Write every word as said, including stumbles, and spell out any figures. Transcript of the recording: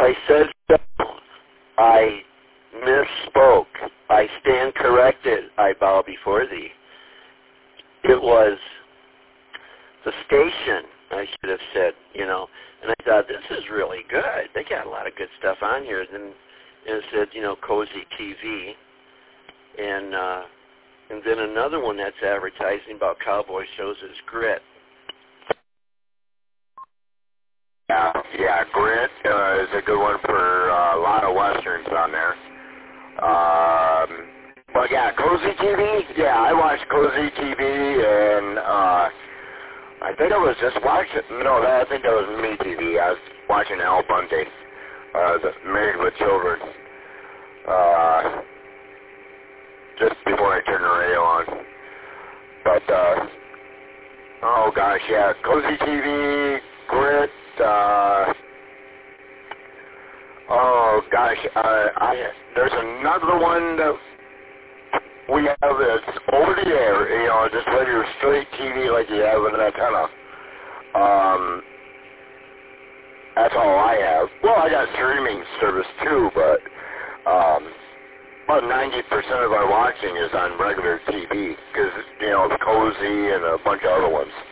I said so. I misspoke. I stand corrected. I bow before thee. It was the station, I should have said, you know. And I thought, this is really good. They got a lot of good stuff on here. And, and it said, you know, Cozy T V. And, uh, and then another one that's advertising about cowboy shows is Grit. Yeah, yeah, Grit uh, is a good one for uh, a lot of westerns on there. Um, but yeah, Cozy T V. Yeah, I watched Cozy T V, and uh, I think I was just watching. No, that, I think that was Me T V. I was watching Al Bundy, uh, the Married with Children, uh, just before I turned the radio on. But uh, oh gosh, yeah, Cozy T V, Grit. Uh, oh gosh, uh, I, there's another one that we have that's over the air, you know, just regular straight T V like you have an antenna. Um, that's all I have. Well, I got streaming service too, but um, about ninety percent of our watching is on regular T V because, you know, Cozy and a bunch of other ones.